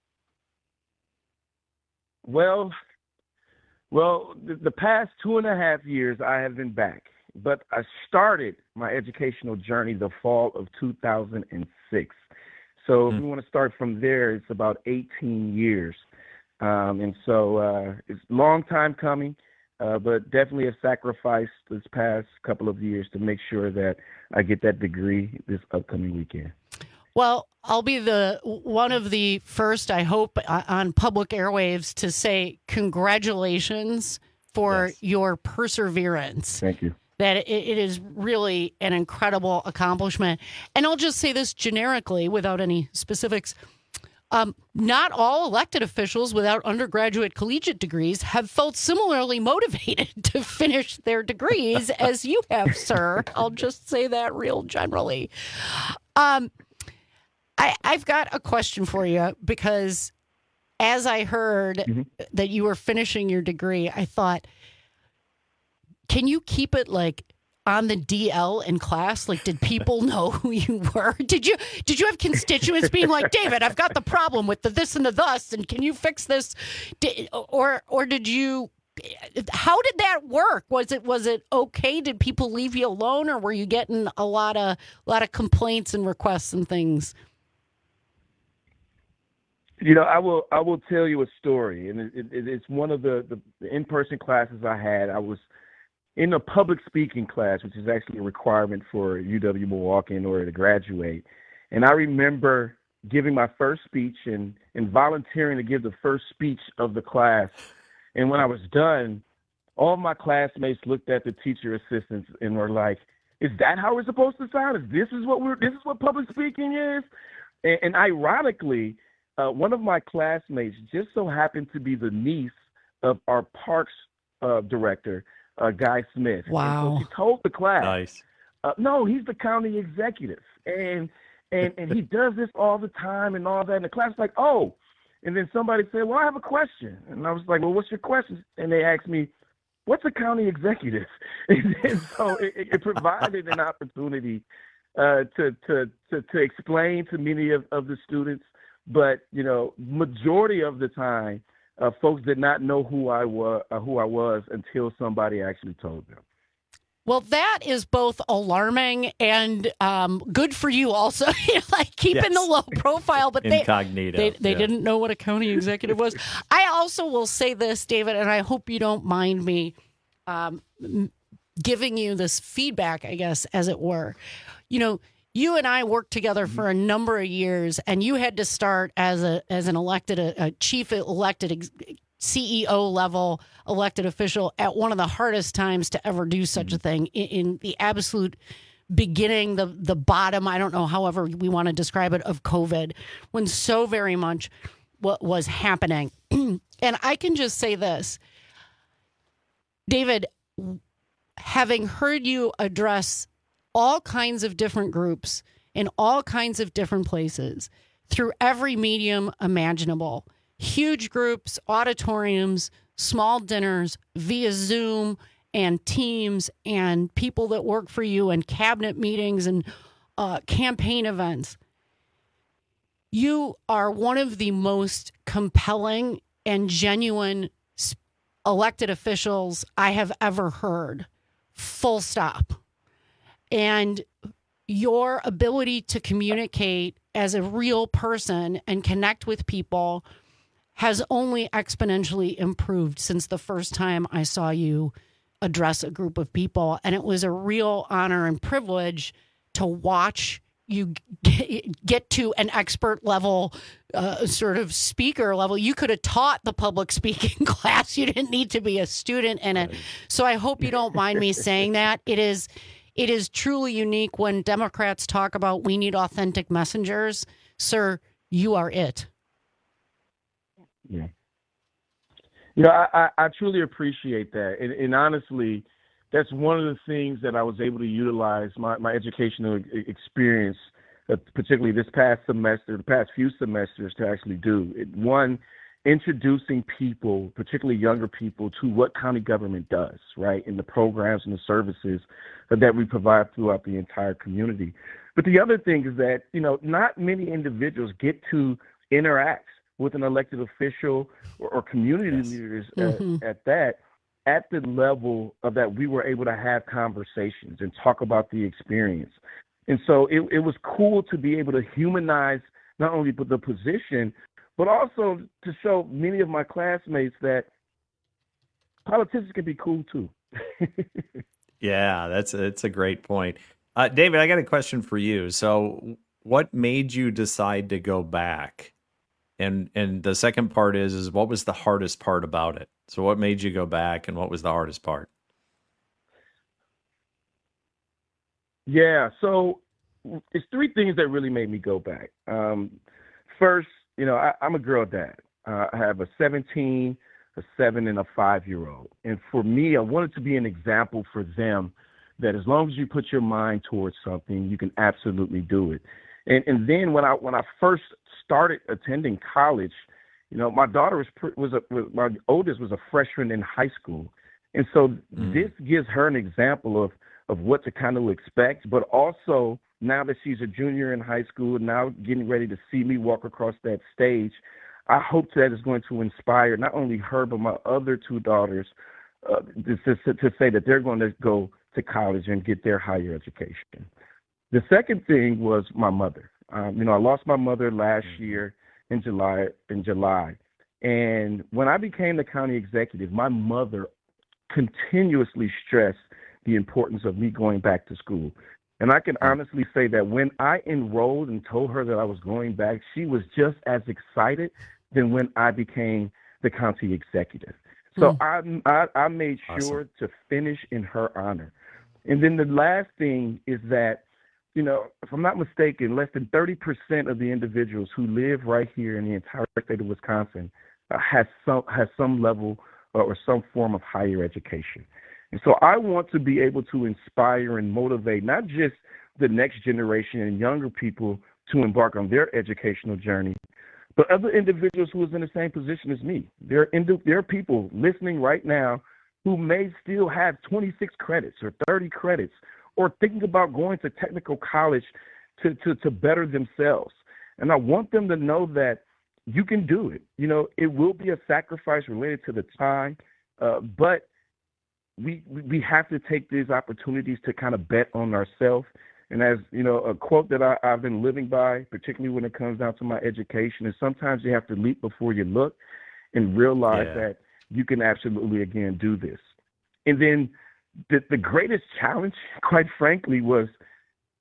Well, well, the, the past two and a half years I have been back, but I started my educational journey the fall of two thousand six. So if we want to start from there, it's about eighteen years. Um, and so uh, it's a long time coming, uh, but definitely a sacrifice this past couple of years to make sure that I get that degree this upcoming weekend. Well, I'll be the one of the first, I hope, on public airwaves to say congratulations for yes. your perseverance. Thank you. That it, it is really an incredible accomplishment. And I'll just say this generically without any specifics. Um, not all elected officials without undergraduate collegiate degrees have felt similarly motivated to finish their degrees as you have, sir. I'll just say that real generally. Um, I, I've got a question for you, because as I heard mm-hmm. that you were finishing your degree, I thought, can you keep it like on the D L in class? Like, did people know who you were? Did you did you have constituents being like, David, I've got the problem with the this and the thus, and can you fix this? Did, or or did you? How did that work? Was it was it okay? Did people leave you alone, or were you getting a lot of a lot of complaints and requests and things? You know, I will I will tell you a story, and it, it, it's one of the, the in-person classes I had. I was in a public speaking class, which is actually a requirement for U W Milwaukee in order to graduate. And I remember giving my first speech and, and volunteering to give the first speech of the class. And when I was done, all my classmates looked at the teacher assistants and were like, is that how we're supposed to sound? Is this is what we're, this is what public speaking is? And, and ironically, uh, one of my classmates just so happened to be the niece of our parks uh, director, Uh, Guy Smith. Wow. And so she told the class, nice. uh, no, he's the county executive. And, and and he does this all the time and all that. And the class was like, oh. And then somebody said, well, I have a question. And I was like, well, what's your question? And they asked me, what's a county executive? And, and so it, it provided an opportunity uh, to, to, to, to explain to many of, of the students. But, you know, majority of the time, Uh, folks did not know who I was, uh, who I was, until somebody actually told them. Well, that is both alarming and um, good for you, also. Like keeping yes. the low profile, but Incognito, they they, they yeah. didn't know what a county executive was. I also will say this, David, and I hope you don't mind me um, giving you this feedback, I guess, as it were. You know, You and I worked together for a number of years, and you had to start as a as an elected, a, a chief elected ex, C E O level elected official at one of the hardest times to ever do such a thing in, in the absolute beginning, the the bottom, I don't know, however we want to describe it, of COVID, when so very much what was happening. And I can just say this, David, having heard you address all kinds of different groups in all kinds of different places through every medium imaginable, huge groups, auditoriums, small dinners, via Zoom and Teams, and people that work for you, and cabinet meetings and uh, campaign events. You are one of the most compelling and genuine elected officials I have ever heard. Full stop. And your ability to communicate as a real person and connect with people has only exponentially improved since the first time I saw you address a group of people. And it was a real honor and privilege to watch you get to an expert level, uh, sort of speaker level. You could have taught the public speaking class. You didn't need to be a student in it. So I hope you don't mind me saying that. It is, it is truly unique when Democrats talk about we need authentic messengers. Sir, you are it. Yeah. You know, I, I, I truly appreciate that. And, and honestly, that's one of the things that I was able to utilize my, my educational experience, uh, particularly this past semester, the past few semesters, to actually do. It, one, introducing people, particularly younger people, to what county government does, right, and the programs and the services that we provide throughout the entire community. But the other thing is that, you know, not many individuals get to interact with an elected official or, or community yes. leaders mm-hmm. at, at that, at the level of that we were able to have conversations and talk about the experience. And so it, it was cool to be able to humanize not only the position, but also to show many of my classmates that politicians can be cool too. Yeah, that's a, that's a great point. Uh, David, I got a question for you. So what made you decide to go back? And and the second part is, is what was the hardest part about it? So what made you go back, and what was the hardest part? Yeah, so it's three things that really made me go back. Um, first, you know, I, I'm a girl dad. Uh, I have a seventeen, a seven, and a five-year-old. And for me, I wanted to be an example for them that as long as you put your mind towards something, you can absolutely do it. And and then when I when I first started attending college, you know, my daughter was was a my oldest was a freshman in high school, and so mm. this gives her an example of of what to kind of expect. But also now that she's a junior in high school, now getting ready to see me walk across that stage, I hope that is going to inspire not only her but my other two daughters uh, to, to to say that they're going to go to college and get their higher education. The second thing was my mother. Um, you know, I lost my mother last year in July. In July, and when I became the county executive, my mother continuously stressed the importance of me going back to school. And I can honestly say that when I enrolled and told her that I was going back, she was just as excited than when I became the county executive. So mm. I, I I made sure awesome. to finish in her honor. And then the last thing is that, you know, if I'm not mistaken, less than thirty percent of the individuals who live right here in the entire state of Wisconsin uh, has some has some level uh, or some form of higher education. And so I want to be able to inspire and motivate not just the next generation and younger people to embark on their educational journey, but other individuals who is in the same position as me. There are, indi- there are people listening right now who may still have twenty-six credits or thirty credits, or thinking about going to technical college to, to, to better themselves. And I want them to know that you can do it. You know, it will be a sacrifice related to the time, uh, but we we have to take these opportunities to kind of bet on ourselves. And as, you know, a quote that I, I've been living by, particularly when it comes down to my education, is sometimes you have to leap before you look and realize yeah. that you can absolutely, again, do this. And then the, the greatest challenge, quite frankly, was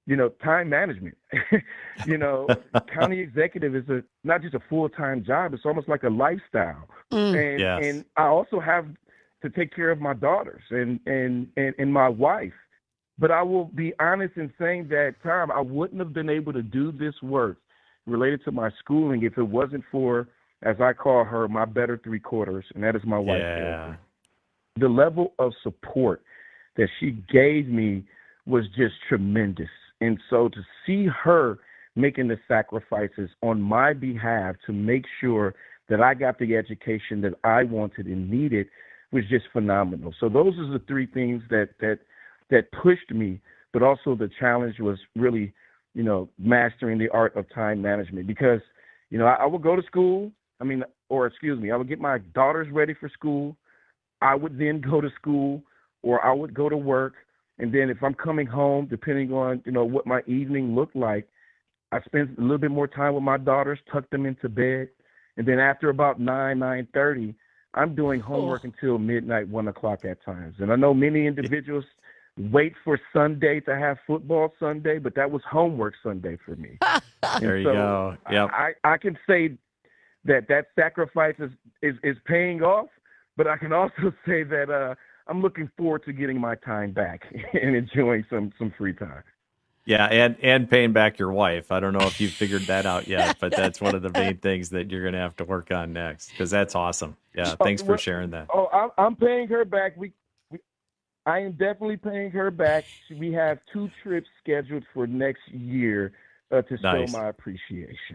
you know, time management. you know, county executive is a not just a full-time job. It's almost like a lifestyle. Mm. And, yes. and I also have to take care of my daughters and, and, and, and my wife. But I will be honest in saying that, Tom, I wouldn't have been able to do this work related to my schooling if it wasn't for, as I call her, my better three quarters, and that is my wife. Yeah. The level of support that she gave me was just tremendous. And so to see her making the sacrifices on my behalf to make sure that I got the education that I wanted and needed was just phenomenal. So those are the three things that that that pushed me, but also the challenge was really, you know, mastering the art of time management because, you know, I, I would go to school, I mean, or excuse me, I would get my daughters ready for school. I would then go to school or I would go to work. And then if I'm coming home, depending on, you know, what my evening looked like, I spent a little bit more time with my daughters, tucked them into bed. And then after about nine, nine thirty, I'm doing homework oh. until midnight, one o'clock at times. And I know many individuals wait for Sunday to have football Sunday, but that was homework Sunday for me. There you so go. Yep. I, I can say that that sacrifice is, is, is paying off, but I can also say that uh, I'm looking forward to getting my time back and enjoying some, some free time. Yeah, and, and paying back your wife. I don't know if you've figured that out yet, but that's one of the main things that you're going to have to work on next because that's awesome. Yeah, thanks for sharing that. Oh, I'm, I'm paying her back. We, we, I am definitely paying her back. We have two trips scheduled for next year uh, to Nice. show my appreciation.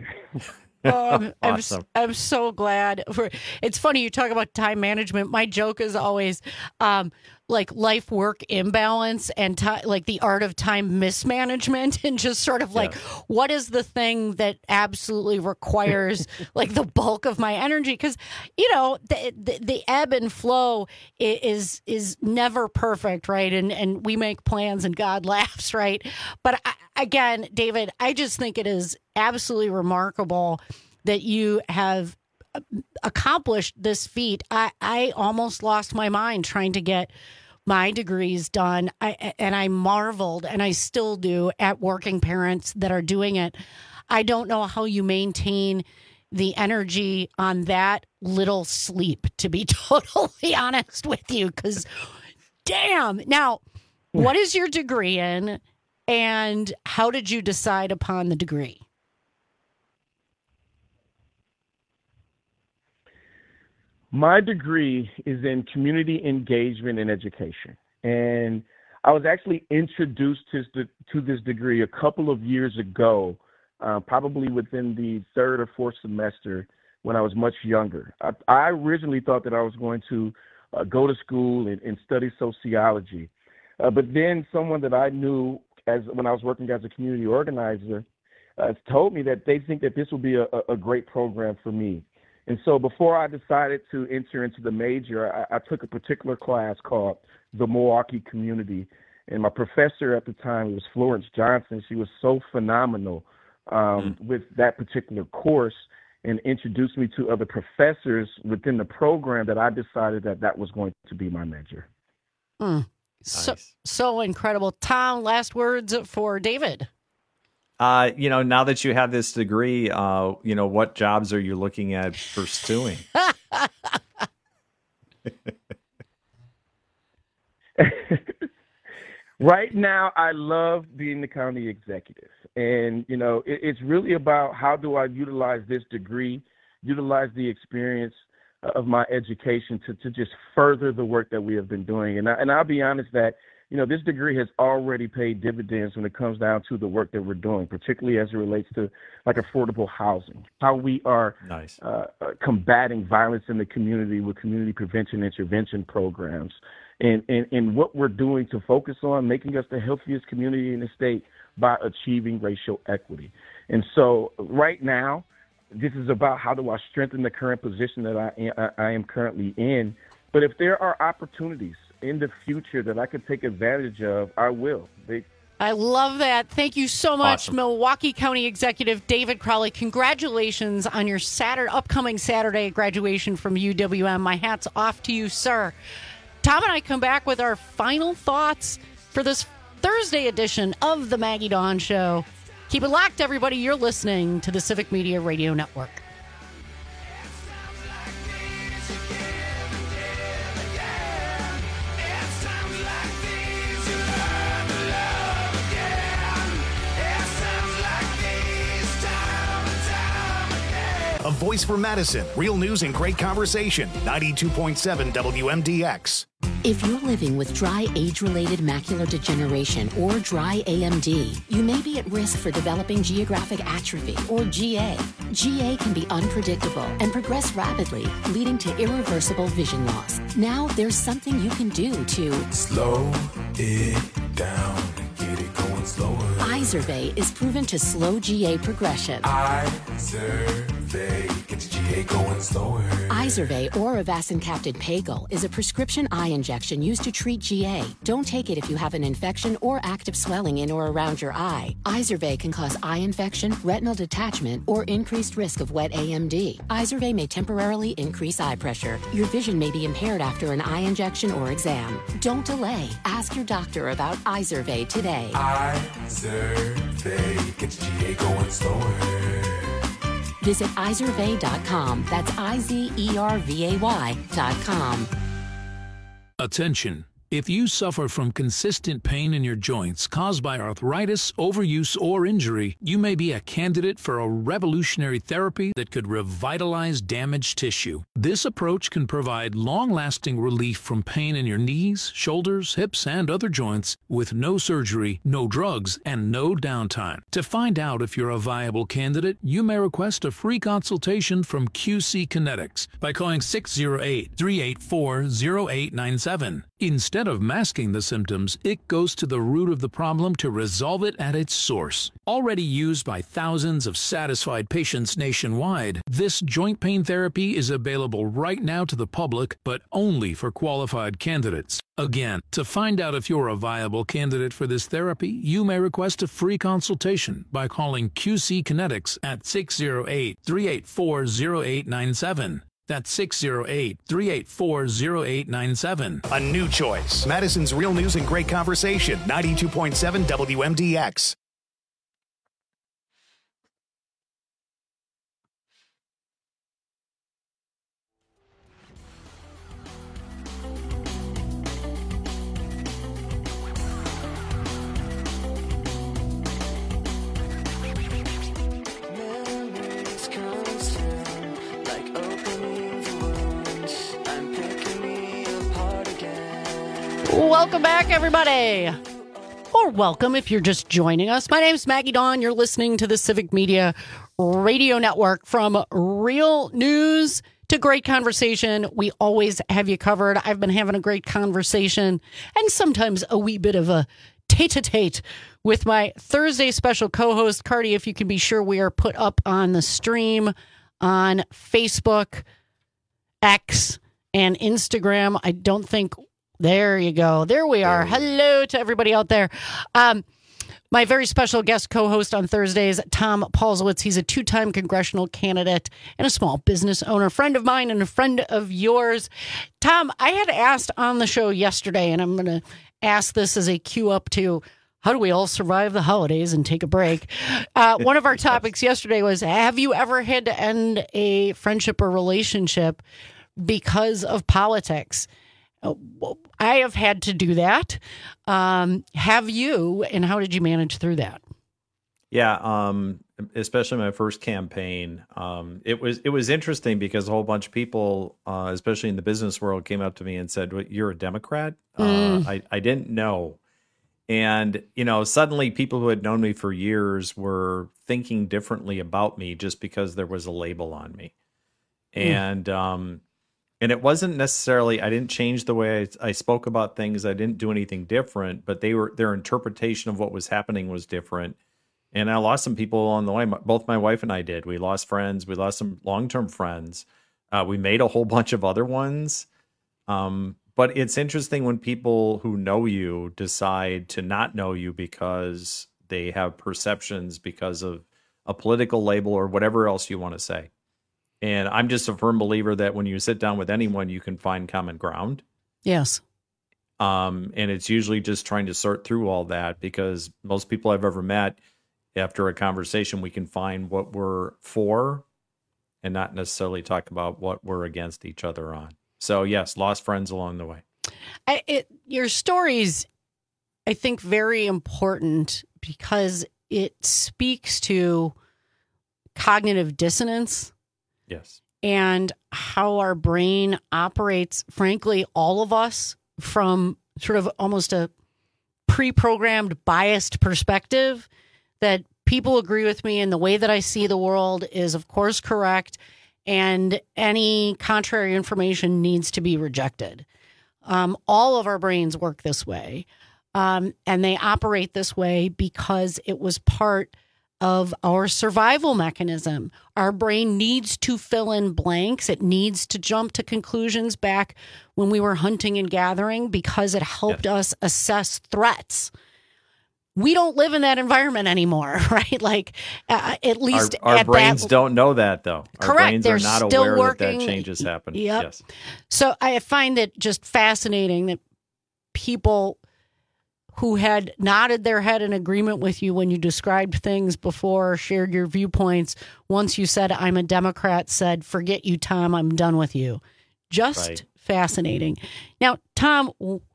Oh, I'm, Awesome. I'm, I'm so glad. For, it's funny you talk about time management. My joke is always um, like life work imbalance and ti like the art of time mismanagement, and just sort of like Yeah. what is the thing that absolutely requires like the bulk of my energy? Because you know the, the the ebb and flow i- is is never perfect, right? And and we make plans and God laughs, right? But I, again, David, I just think it is absolutely remarkable that you have accomplished this feat. I, I almost lost my mind trying to get my degrees done. I, and I marveled, and I still do, at working parents that are doing it. I don't know how you maintain the energy on that little sleep, to be totally honest with you, because damn. Now, what is your degree in, and how did you decide upon the degree? My degree is in community engagement and education. And I was actually introduced to, to this degree a couple of years ago, uh, probably within the third or fourth semester when I was much younger. I, I originally thought that I was going to uh, go to school and, and study sociology. Uh, but then someone that I knew as when I was working as a community organizer uh, told me that they think that this will be a, a great program for me. And so before I decided to enter into the major, I, I took a particular class called the Milwaukee Community. And my professor at the time was Florence Johnson. She was so phenomenal um, mm. with that particular course and introduced me to other professors within the program that I decided that that was going to be my major. Mm. So, nice. So incredible. Tom, last words for David. Uh, you know, now that you have this degree, uh, you know, what jobs are you looking at pursuing? Right now, I love being the county executive. And, you know, it, it's really about how do I utilize this degree, utilize the experience of my education to, to just further the work that we have been doing. And, I, and I'll be honest that, you know, this degree has already paid dividends when it comes down to the work that we're doing, particularly as it relates to like affordable housing, how we are nice. uh, uh, combating violence in the community with community prevention intervention programs, and, and, and what we're doing to focus on making us the healthiest community in the state by achieving racial equity. And so right now, this is about how do I strengthen the current position that I am, I am currently in. But if there are opportunities in the future that I could take advantage of, I will. They- I love that. Thank you so much, Awesome. Milwaukee County Executive David Crowley. Congratulations on your Saturday, upcoming Saturday graduation from U W M. My hat's off to you, sir. Tom and I come back with our final thoughts for this Thursday edition of the Maggie Dawn Show. Keep it locked, everybody. You're listening to the Civic Media Radio Network. A voice for Madison. Real news and great conversation. ninety-two point seven W M D X. If you're living with dry age-related macular degeneration or dry A M D, you may be at risk for developing geographic atrophy or G A. G A can be unpredictable and progress rapidly, leading to irreversible vision loss. Now there's something you can do to slow it down, get it going slower. Izervay is proven to slow G A progression. Izervay gets G A going slower. Izervay or avacincaptad pegol is a prescription eye injection used to treat G A. Don't take it if you have an infection or active swelling in or around your eye. Izervay can cause eye infection, retinal detachment, or increased risk of wet A M D. Izervay may temporarily increase eye pressure. Your vision may be impaired after an eye injection or exam. Don't delay. Ask your doctor about Izervay today. Izervay gets G A going slower. Visit izervay dot com. That's I Z E R V A Y dot com. Attention. If you suffer from consistent pain in your joints caused by arthritis, overuse, or injury, you may be a candidate for a revolutionary therapy that could revitalize damaged tissue. This approach can provide long-lasting relief from pain in your knees, shoulders, hips, and other joints with no surgery, no drugs, and no downtime. To find out if you're a viable candidate, you may request a free consultation from Q C Kinetics by calling six oh eight, three eight four, oh eight nine seven. Instead of masking the symptoms, it goes to the root of the problem to resolve it at its source. Already used by thousands of satisfied patients nationwide, this joint pain therapy is available right now to the public, but only for qualified candidates. Again, to find out if you're a viable candidate for this therapy, you may request a free consultation by calling Q C Kinetics at six oh eight, three eight four, oh eight nine seven. That's six oh eight, three eight four, oh eight nine seven. A new choice. Madison's Real News and Great Conversation. ninety-two point seven W M D X. Welcome back, everybody. Or welcome if you're just joining us. My name's Maggie Dawn. You're listening to the Civic Media Radio Network. From real news to great conversation, we always have you covered. I've been having a great conversation and sometimes a wee bit of a tete-a-tete with my Thursday special co-host, Cardi. If you can be sure, we are put up on the stream on Facebook, X, and Instagram. I don't think... There you go. There we are. Hello to everybody out there. Um, my very special guest co-host on Thursdays, Tom Paulsowitz. He's a two-time congressional candidate and a small business owner, friend of mine and a friend of yours. Tom, I had asked on the show yesterday, and I'm going to ask this as a cue up to how do we all survive the holidays and take a break? Uh, one of our topics yesterday was, have you ever had to end a friendship or relationship because of politics? I have had to do that. Um, have you, and how did you manage through that? Yeah, um, especially my first campaign. Um, it was it was interesting because a whole bunch of people, uh, especially in the business world, came up to me and said, well, "You're a Democrat?" Mm. Uh, I I didn't know, and you know, suddenly people who had known me for years were thinking differently about me just because there was a label on me, mm. and. Um, And it wasn't necessarily, I didn't change the way I, I spoke about things. I didn't do anything different, but they were, their interpretation of what was happening was different. And I lost some people along the way. Both my wife and I did. We lost friends. We lost some long-term friends. Uh, we made a whole bunch of other ones. Um, but it's interesting when people who know you decide to not know you because they have perceptions because of a political label or whatever else you want to say. And I'm just a firm believer that when you sit down with anyone, you can find common ground. Yes. Um, and it's usually just trying to sort through all that, because most people I've ever met, after a conversation, we can find what we're for and not necessarily talk about what we're against each other on. So, yes, lost friends along the way. I, it, your story's, I think, very important because it speaks to cognitive dissonance. Yes. And how our brain operates, frankly, all of us, from sort of almost a pre-programmed, biased perspective, that people agree with me and the way that I see the world is, of course, correct. And any contrary information needs to be rejected. Um, all of our brains work this way. Um, and they operate this way because it was part of our survival mechanism. Our brain needs to fill in blanks. It needs to jump to conclusions back when we were hunting and gathering because it helped yeah. us assess threats. We don't live in that environment anymore, right? Like, uh, at least our, our at brains that, don't know that, though. Our correct. brains They're are not still aware working. that that change has happened. Yep. Yes. So I find it just fascinating that people who had nodded their head in agreement with you when you described things before, shared your viewpoints, once you said, I'm a Democrat, said, forget you, Tom, I'm done with you. Just right. fascinating. Now, Tom,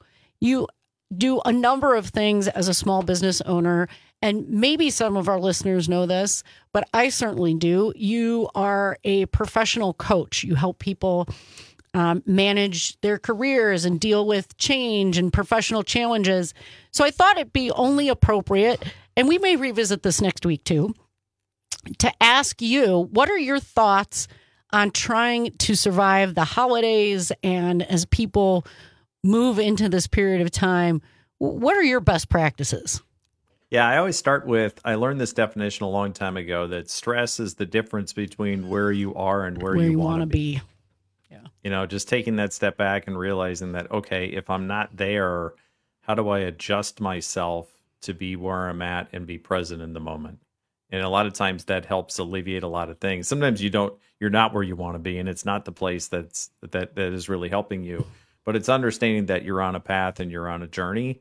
you do a number of things as a small business owner, and maybe some of our listeners know this, but I certainly do. You are a professional coach. You help people Um, manage their careers and deal with change and professional challenges. So I thought it'd be only appropriate, and we may revisit this next week too, to ask you, what are your thoughts on trying to survive the holidays, and as people move into this period of time, what are your best practices? Yeah, I always start with, I learned this definition a long time ago, that stress is the difference between where you are and where, Where you, you want to be. be. You know, just taking that step back and realizing that, okay, if I'm not there, how do I adjust myself to be where I'm at and be present in the moment? And a lot of times that helps alleviate a lot of things. Sometimes you don't, you're not where you want to be, and it's not the place that's that that is really helping you. But it's understanding that you're on a path and you're on a journey,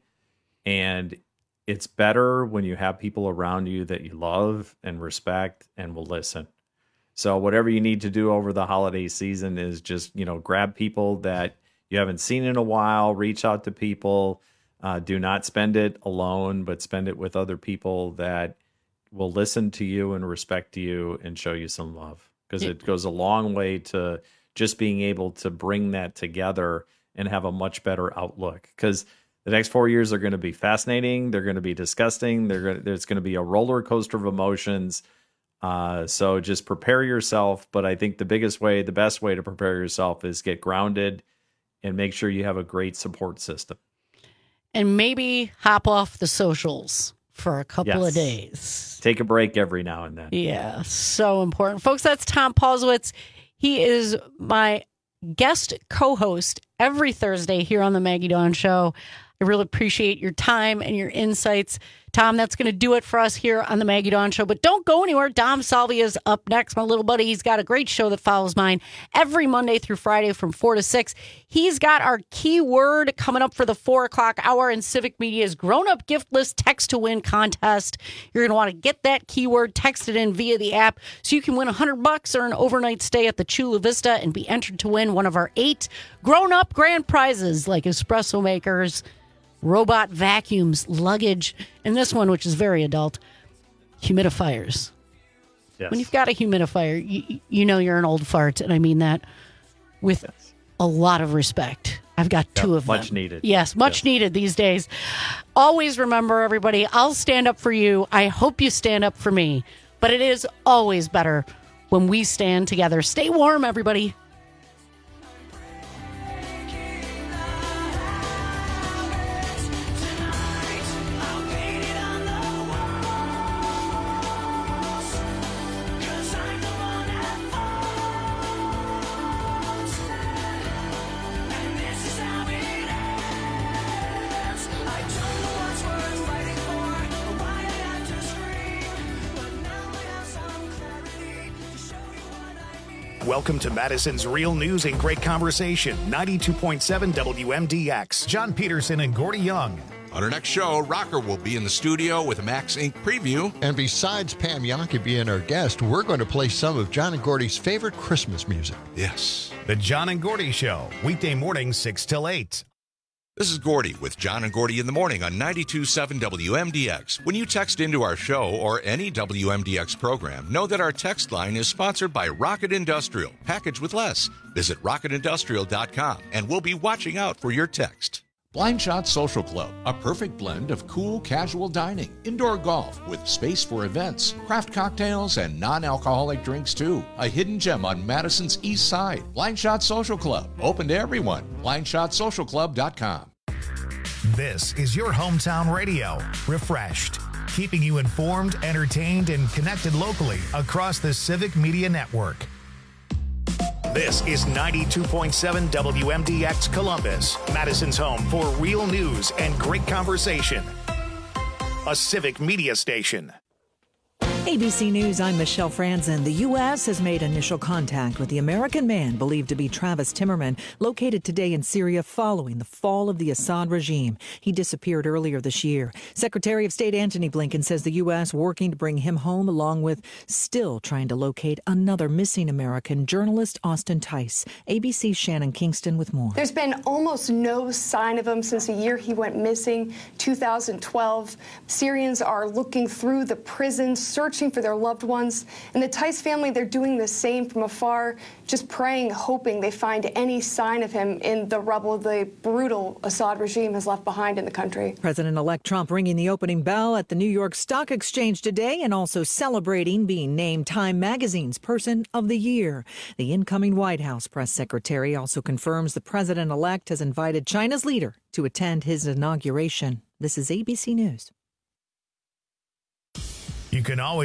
and it's better when you have people around you that you love and respect and will listen. So whatever you need to do over the holiday season is just, you know, grab people that you haven't seen in a while, reach out to people. Uh, do not spend it alone, but spend it with other people that will listen to you and respect you and show you some love. Because it goes a long way to just being able to bring that together and have a much better outlook. Because the next four years are going to be fascinating. They're going to be disgusting. They're going to, there's going to be a roller coaster of emotions. Uh, so just prepare yourself. But I think the biggest way, the best way to prepare yourself is get grounded and make sure you have a great support system. And maybe hop off the socials for a couple yes. of days. Take a break every now and then. Yeah, so important. Folks, that's Tom Paulswitz. He is my guest co-host every Thursday here on the Maggie Dawn Show. I really appreciate your time and your insights. Tom, that's going to do it for us here on the Maggie Dawn Show. But don't go anywhere. Dom Salvia is up next, my little buddy. He's got a great show that follows mine every Monday through Friday from four to six. He's got our keyword coming up for the four o'clock hour in Civic Media's grown-up gift list text-to-win contest. You're going to want to get that keyword texted in via the app so you can win one hundred bucks or an overnight stay at the Chula Vista and be entered to win one of our eight grown-up grand prizes like espresso makers, robot vacuums, luggage, and this one, which is very adult, humidifiers. Yes. When you've got a humidifier, you, you know you're an old fart, and I mean that with yes. a lot of respect. I've got two yep, of them. Much needed. Yes, much yes. needed these days. Always remember, everybody, I'll stand up for you. I hope you stand up for me. But it is always better when we stand together. Stay warm, everybody. Welcome to Madison's Real News and Great Conversation, ninety-two point seven W M D X. John Peterson and Gordy Young. On our next show, Rocker will be in the studio with a Max Incorporated preview. And besides Pam Yonke being our guest, we're going to play some of John and Gordy's favorite Christmas music. Yes. The John and Gordy Show, weekday mornings six till eight. This is Gordy with John and Gordy in the morning on ninety-two point seven W M D X. When you text into our show or any W M D X program, know that our text line is sponsored by Rocket Industrial. Package with less. Visit rocket industrial dot com and we'll be watching out for your text. Blind Shot Social Club, a perfect blend of cool, casual dining, indoor golf with space for events, craft cocktails, and non-alcoholic drinks too. A hidden gem on Madison's East Side. Blind Shot Social Club, open to everyone. blind shot social club dot com. This is your hometown radio, refreshed, keeping you informed, entertained, and connected locally across the Civic Media Network. This is ninety-two point seven W M D X Columbus, Madison's home for real news and great conversation. A Civic Media station. A B C News, I'm Michelle Franzen. The U S has made initial contact with the American man believed to be Travis Timmerman, located today in Syria following the fall of the Assad regime. He disappeared earlier this year. Secretary of State Antony Blinken says the U S working to bring him home, along with still trying to locate another missing American, journalist Austin Tice. A B C's Shannon Kingston with more. There's been almost no sign of him since the year he went missing, two thousand twelve. Syrians are looking through the prisons, searching for their loved ones. And the Tice family, they're doing the same from afar, just praying, hoping they find any sign of him in the rubble the brutal Assad regime has left behind in the country. President-elect Trump ringing the opening bell at the New York Stock Exchange today and also celebrating being named Time Magazine's Person of the Year. The incoming White House press secretary also confirms the president-elect has invited China's leader to attend his inauguration. This is A B C News. You can always